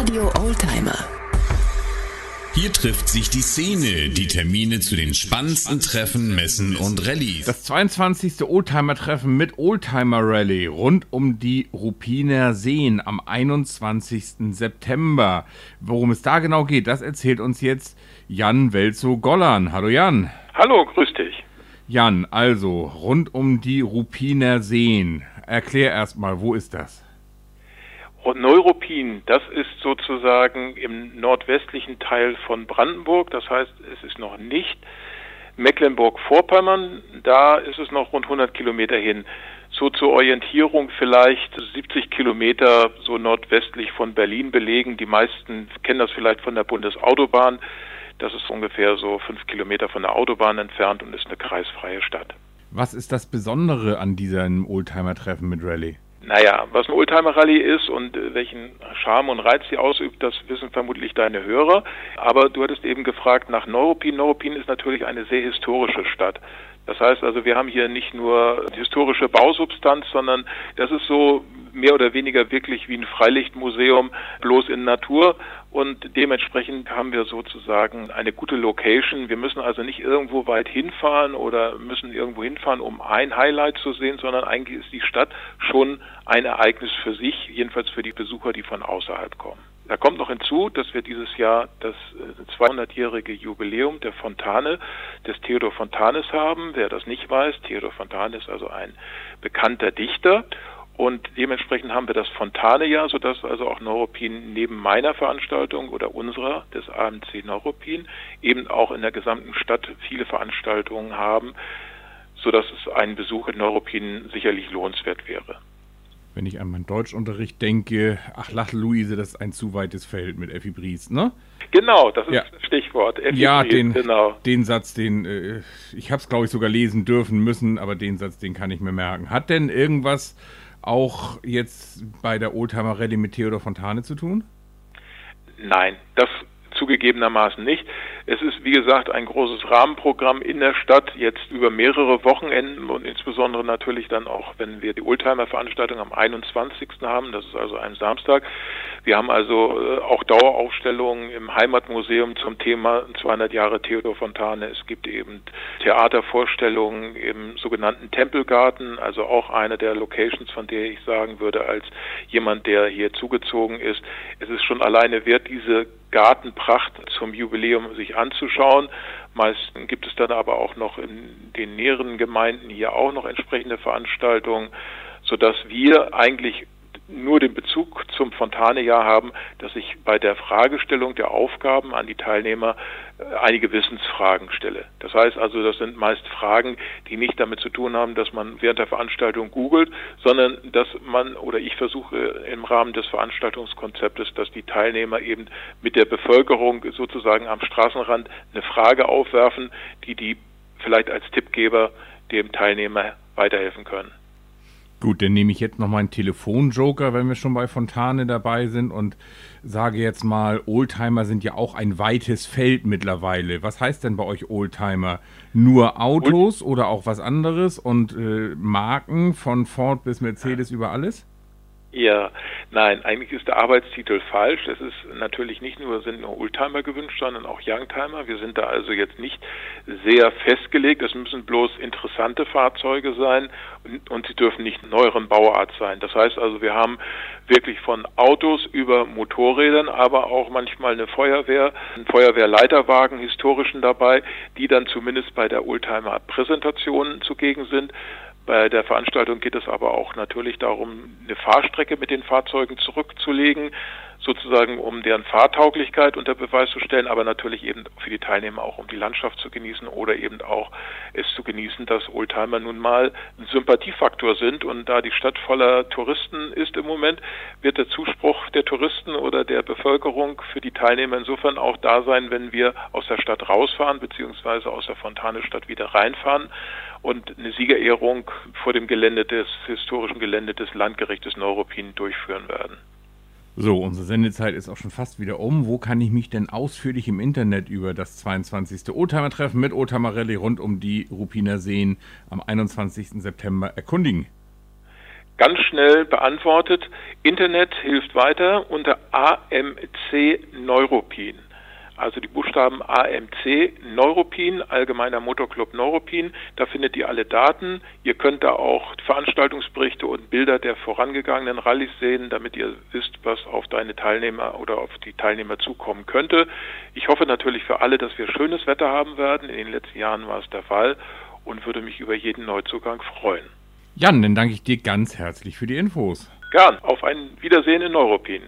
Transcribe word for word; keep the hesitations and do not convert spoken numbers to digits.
Radio Oldtimer. Hier trifft sich die Szene, die Termine zu den spannendsten Treffen, Messen und Rallyes. Das zweiundzwanzigste Oldtimer-Treffen mit Oldtimer-Rallye rund um die Ruppiner Seen am einundzwanzigsten September. Worum es da genau geht, das erzählt uns jetzt Jan Welzow-Gollan. Hallo Jan. Hallo, grüß dich. Jan, also rund um die Ruppiner Seen. Erklär erstmal, wo ist das? Neuruppin, das ist sozusagen im nordwestlichen Teil von Brandenburg, das heißt, es ist noch nicht Mecklenburg-Vorpommern, da ist es noch rund hundert Kilometer hin. So zur Orientierung vielleicht siebzig Kilometer so nordwestlich von Berlin belegen. Die meisten kennen das vielleicht von der Bundesautobahn. Das ist ungefähr so fünf Kilometer von der Autobahn entfernt und ist eine kreisfreie Stadt. Was ist das Besondere an diesem Oldtimer-Treffen mit Rallye? Naja, was ein Oldtimer-Rallye ist und äh, welchen Charme und Reiz sie ausübt, das wissen vermutlich deine Hörer. Aber du hattest eben gefragt nach Neuruppin. Neuruppin ist natürlich eine sehr historische Stadt. Das heißt also, wir haben hier nicht nur historische Bausubstanz, sondern das ist so mehr oder weniger wirklich wie ein Freilichtmuseum, bloß in Natur. Und dementsprechend haben wir sozusagen eine gute Location. Wir müssen also nicht irgendwo weit hinfahren oder müssen irgendwo hinfahren, um ein Highlight zu sehen, sondern eigentlich ist die Stadt schon ein Ereignis für sich, jedenfalls für die Besucher, die von außerhalb kommen. Da kommt noch hinzu, dass wir dieses Jahr das zweihundertjährige Jubiläum der Fontane, des Theodor Fontanes haben. Wer das nicht weiß, Theodor Fontane ist also ein bekannter Dichter. Und dementsprechend haben wir das Fontane-Jahr, sodass also auch Neuruppin neben meiner Veranstaltung oder unserer, des A M C Neuruppin, eben auch in der gesamten Stadt viele Veranstaltungen haben, sodass es ein Besuch in Neuruppin sicherlich lohnenswert wäre. Wenn ich an meinen Deutschunterricht denke, ach lach Luise, das ist ein zu weites Feld mit Effi Briest, ne? Genau, das ist ja. das Stichwort. Effi ja, Briest, den, genau. den Satz, den, äh, ich habe es glaube ich sogar lesen dürfen müssen, aber den Satz, den kann ich mir merken. Hat denn irgendwas auch jetzt bei der Oldtimer Rallye mit Theodor Fontane zu tun? Nein, das zugegebenermaßen nicht. Es ist, wie gesagt, ein großes Rahmenprogramm in der Stadt, jetzt über mehrere Wochenenden und insbesondere natürlich dann auch, wenn wir die Oldtimer-Veranstaltung am einundzwanzigsten haben, das ist also ein Samstag. Wir haben also äh, auch Daueraufstellungen im Heimatmuseum zum Thema zweihundert Jahre Theodor Fontane. Es gibt eben Theatervorstellungen im sogenannten Tempelgarten, also auch eine der Locations, von der ich sagen würde, als jemand, der hier zugezogen ist, es ist schon alleine wert, diese Gartenpracht zum Jubiläum sich anzuschauen. Meistens gibt es dann aber auch noch in den näheren Gemeinden hier auch noch entsprechende Veranstaltungen, sodass wir eigentlich nur den Bezug zum Fontane-Jahr haben, dass ich bei der Fragestellung der Aufgaben an die Teilnehmer einige Wissensfragen stelle. Das heißt also, das sind meist Fragen, die nicht damit zu tun haben, dass man während der Veranstaltung googelt, sondern dass man oder ich versuche im Rahmen des Veranstaltungskonzeptes, dass die Teilnehmer eben mit der Bevölkerung sozusagen am Straßenrand eine Frage aufwerfen, die die vielleicht als Tippgeber dem Teilnehmer weiterhelfen können. Gut, dann nehme ich jetzt noch mal einen Telefonjoker, wenn wir schon bei Fontane dabei sind und sage jetzt mal, Oldtimer sind ja auch ein weites Feld mittlerweile. Was heißt denn bei euch Oldtimer? Nur Autos Old- oder auch was anderes und äh, Marken von Ford bis Mercedes über alles? Ja, nein, eigentlich ist der Arbeitstitel falsch. Es ist natürlich nicht nur, sind nur Oldtimer gewünscht, sondern auch Youngtimer. Wir sind da also jetzt nicht sehr festgelegt. Es müssen bloß interessante Fahrzeuge sein und, und sie dürfen nicht neueren Bauart sein. Das heißt also, wir haben wirklich von Autos über Motorrädern, aber auch manchmal eine Feuerwehr, einen Feuerwehrleiterwagen, historischen dabei, die dann zumindest bei der Oldtimer-Präsentation zugegen sind. Bei der Veranstaltung geht es aber auch natürlich darum, eine Fahrstrecke mit den Fahrzeugen zurückzulegen, sozusagen um deren Fahrtauglichkeit unter Beweis zu stellen, aber natürlich eben für die Teilnehmer auch um die Landschaft zu genießen oder eben auch es zu genießen, dass Oldtimer nun mal ein Sympathiefaktor sind und da die Stadt voller Touristen ist im Moment, wird der Zuspruch der Touristen oder der Bevölkerung für die Teilnehmer insofern auch da sein, wenn wir aus der Stadt rausfahren beziehungsweise aus der Fontane-Stadt wieder reinfahren und eine Siegerehrung vor dem Gelände des historischen Gelände des Landgerichtes Neuruppin durchführen werden. So, unsere Sendezeit ist auch schon fast wieder um. Wo kann ich mich denn ausführlich im Internet über das zweiundzwanzigste Oldtimer-Treffen mit Oldtimer Rallye rund um die Ruppiner Seen am einundzwanzigsten September erkundigen? ganz schnell beantwortet. Internet hilft weiter unter A M C Neuropin. Also die Buchstaben A M C Neuropin, Allgemeiner Motorclub Neuropin. Da findet ihr alle Daten. Ihr könnt da auch Veranstaltungsberichte und Bilder der vorangegangenen Rallyes sehen, damit ihr wisst, was auf deine Teilnehmer oder auf die Teilnehmer zukommen könnte. Ich hoffe natürlich für alle, dass wir schönes Wetter haben werden. In den letzten Jahren war es der Fall und würde mich über jeden Neuzugang freuen. Jan, dann danke ich dir ganz herzlich für die Infos. Gern. Auf ein Wiedersehen in Neuropin.